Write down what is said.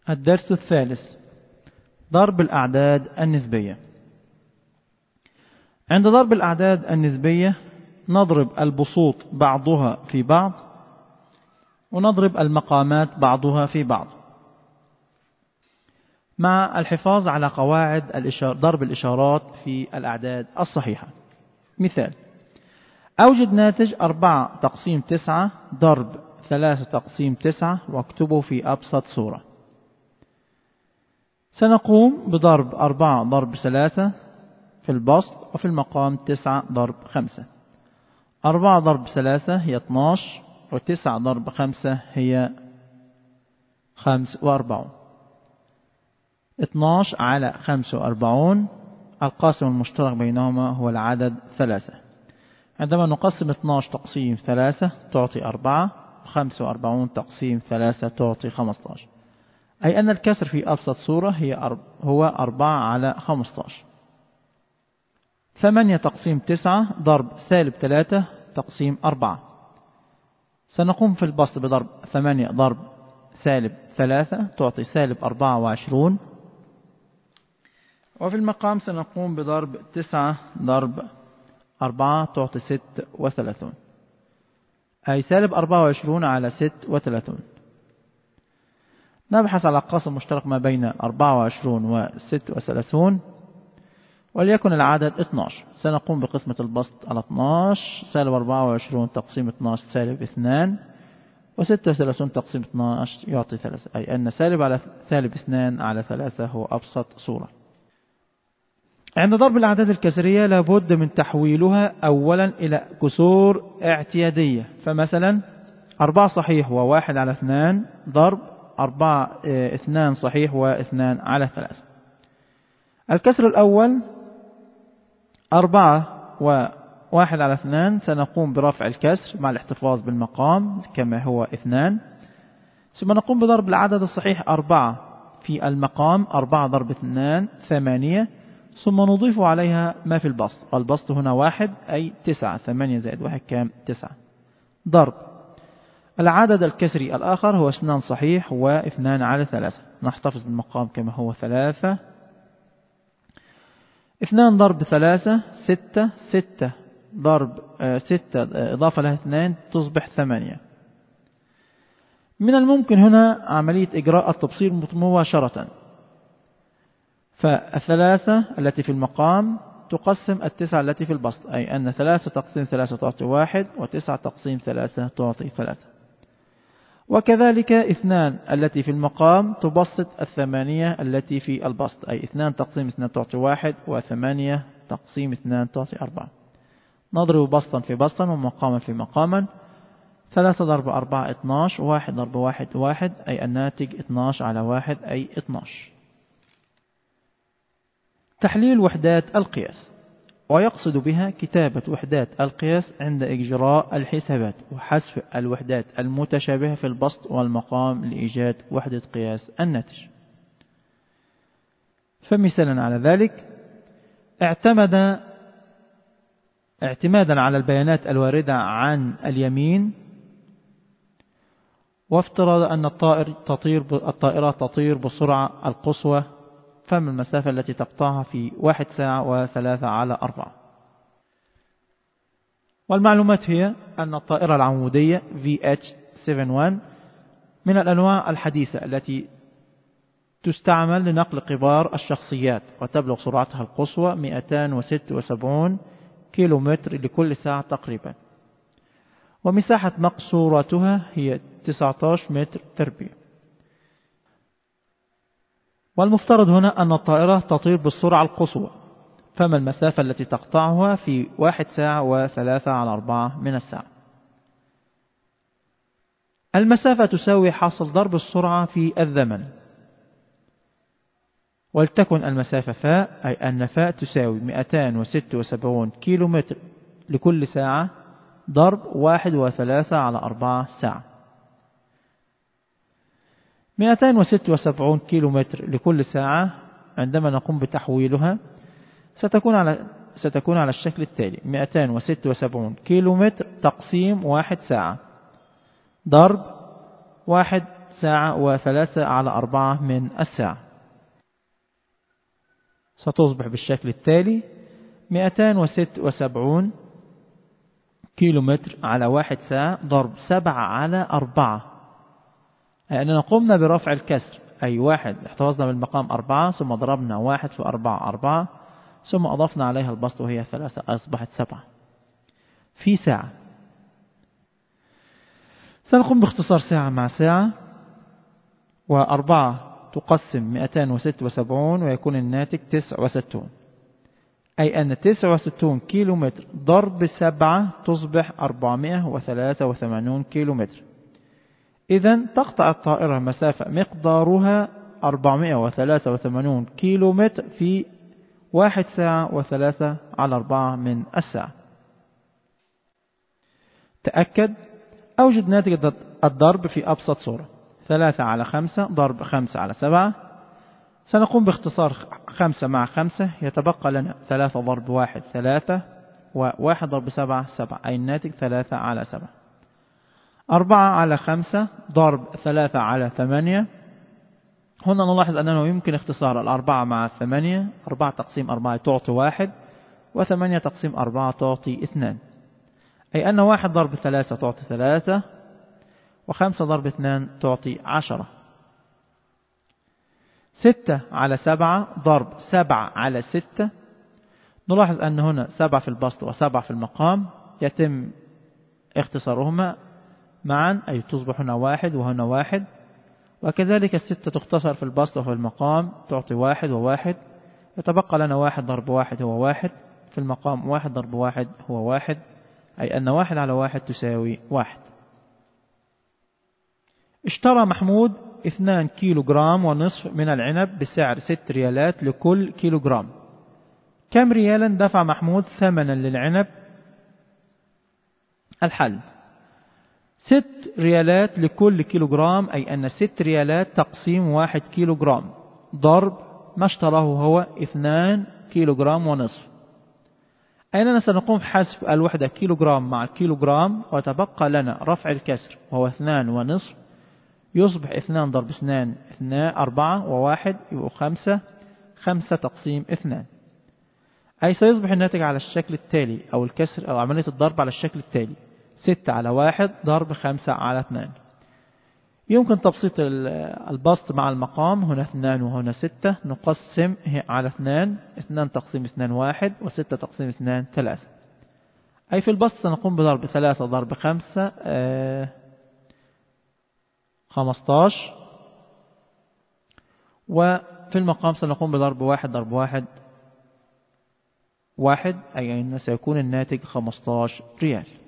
الدرس الثالث: ضرب الأعداد النسبية. عند ضرب الأعداد النسبية نضرب البسوط بعضها في بعض، ونضرب المقامات بعضها في بعض، مع الحفاظ على قواعد ضرب الإشارات في الأعداد الصحيحة. مثال: أوجد ناتج 4 تقسيم 9 ضرب 3 تقسيم 9 واكتبه في أبسط صورة. سنقوم بضرب 4 ضرب 3 في البسط، وفي المقام 9 ضرب 5. 4 ضرب 3 هي 12، و9 ضرب 5 هي 45. 12 على 45 القاسم المشترك بينهما هو العدد 3. عندما نقسم 12 تقسيم 3 تعطي 4، 45 تقسيم 3 تعطي 15، أي أن الكسر في أبسط صورة هو 4 على 15. 8 تقسيم 9 ضرب سالب 3 تقسيم 4. سنقوم في البسط بضرب 8 ضرب سالب 3 تعطي سالب 24، وفي المقام سنقوم بضرب 9 ضرب 4 تعطي 36، أي سالب 24 على 36. نبحث على القاسم المشترك ما بين 24 و 36، وليكن العدد 12. سنقوم بقسمة البسط على 12. سالب 24 تقسيم 12 سالب 2، و36 تقسيم 12 يعطي 3، أي أن سالب على سالب 2 على 3 هو أبسط صورة. عند ضرب الأعداد الكسرية لابد من تحويلها أولا إلى كسور اعتيادية. فمثلا 4 صحيح و1 على 2 ضرب 2 صحيح و2 على 3. الكسر الأول 4 و1 على 2، سنقوم برفع الكسر مع الاحتفاظ بالمقام كما هو 2، ثم نقوم بضرب العدد الصحيح 4 في المقام. 4 ضرب 2 8، ثم نضيف عليها ما في البسط، والبسط هنا 1 أي 9. 8 زائد 1 كام؟ 9. ضرب العدد الكسري الآخر هو 2 صحيح و2 على 3. نحتفظ بالمقام كما هو 3. 2 ضرب 3 6. 6 ضرب 6 إضافة لها 2 تصبح 8. من الممكن هنا عملية إجراء التبسيط مباشرة، فالثلاثة التي في المقام تقسم 9 التي في البسط، أي أن 3 تقسيم 3 تعطي 1، و9 تقسيم 3 تعطي 3. وكذلك 2 التي في المقام تبسط 8 التي في البسط، أي 2 تقسيم 2 تعطي 1، و8 تقسيم 2 تعطي 4. نضرب بسطا في بسطا ومقاما في مقاما. 3 ضرب 4 12، 1 ضرب 1 1، أي الناتج 12 على 1 أي 12. تحليل وحدات القياس، ويقصد بها كتابة وحدات القياس عند إجراء الحسابات وحذف الوحدات المتشابهة في البسط والمقام لإيجاد وحدة قياس الناتج. فمثالا على ذلك: اعتمادا على البيانات الواردة عن اليمين، وافترض أن الطائرة تطير بسرعة القصوى، فما المسافة التي تقطعها في 1 ساعة و3 على 4. والمعلومات هي أن الطائرة العمودية VH-71 من الأنواع الحديثة التي تستعمل لنقل كبار الشخصيات، وتبلغ سرعتها القصوى 276 كيلومتر لكل ساعة تقريبا، ومساحة مقصورتها هي 19 متر تربيع. والمفترض هنا أن الطائرة تطير بالسرعة القصوى، فما المسافة التي تقطعها في 1 ساعة و3 على 4 من الساعة؟ المسافة تساوي حاصل ضرب السرعة في الزمن، ولتكن المسافة فاء، أي أن فاء تساوي 276 كيلومتر لكل ساعة ضرب 1 و3 على 4 ساعة. 276 كيلومتر لكل ساعة عندما نقوم بتحويلها ستكون على الشكل التالي: 276 كيلومتر تقسيم 1 ساعة ضرب 1 ساعة و3 على 4 من الساعة. ستصبح بالشكل التالي: 276 كيلومتر على 1 ساعة ضرب 7 على 4، أي أننا قمنا برفع الكسر، أي 1 احتفظنا بالمقام 4 ثم ضربنا 1 في 4 ثم أضفنا عليها البسط وهي 3 أصبحت 7 في ساعة. سنقوم باختصار ساعة مع ساعة، و4 تقسم 276 ويكون الناتج 69، أي أن 69 كيلومتر ضرب 7 تصبح 483 كيلومتر. إذن تقطع الطائرة مسافة مقدارها 483 كيلومتر في 1 ساعة و3 على 4 من الساعة. تأكد. أوجد ناتج الضرب في أبسط صورة: 3 على 5 ضرب 5 على 7. سنقوم باختصار 5 مع 5، يتبقى لنا 3 ضرب 1 3 و1 ضرب 7 7، أي الناتج 3 على 7. 4 على 5 ضرب 3 على 8. هنا نلاحظ أنه يمكن اختصار 4 مع 8. 4 تقسيم 4 تعطي 1، و8 تقسيم 4 تعطي 2، أي أن 1 ضرب 3 تعطي 3، و5 ضرب 2 تعطي 10. 6 على 7 ضرب 7 على 6. نلاحظ أن هنا 7 في البسط و7 في المقام، يتم اختصارهما معا، أي تصبح هنا 1 وهنا 1، وكذلك 6 تختصر في البسط وفي المقام تعطي 1 و1، يتبقى لنا 1 ضرب 1 هو 1 في المقام، 1 ضرب 1 هو 1، أي أن 1 على 1 تساوي 1. اشترى محمود 2 كيلوغرام ونصف من العنب بسعر 6 ريالات لكل كيلوغرام. كم ريالا دفع محمود ثمنا للعنب؟ الحل: 6 ريالات لكل كيلوغرام، أي أن 6 ريالات تقسيم 1 كيلوغرام ضرب ما اشتراه هو 2 كيلوغرام ونصف، أيننا سنقوم بحسب الوحدة كيلوغرام مع الكيلوغرام، وتبقى لنا رفع الكسر وهو 2 ونصف، يصبح 2 ضرب 2 4 و1 يبقى 5 تقسيم 2، أي سيصبح الناتج على الشكل التالي، أو الكسر أو عملية الضرب على الشكل التالي: 6 على 1 ضرب 5 على 2. يمكن تبسيط البسط مع المقام، هنا 2 وهنا 6، نقسم على 2 تقسيم 2 1 و6 تقسيم 2 3، أي في البسط سنقوم بضرب 3 ضرب 5 15، وفي المقام سنقوم بضرب 1 ضرب 1 1، أي أن سيكون الناتج 15 ريال.